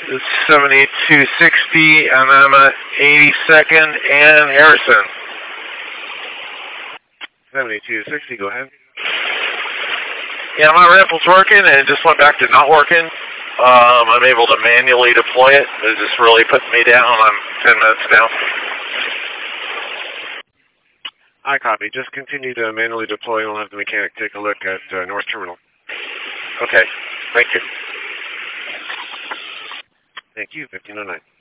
It's 7260, and I'm at 82nd and Harrison. 7260, go ahead. Yeah, my rifle's working, and it just went back to not working. I'm able to manually deploy it. It just really puts me down. I'm 10 minutes down. I copy. Just continue to manually deploy. We'll have the mechanic take a look at North Terminal. Okay. Thank you. Thank you, 1509.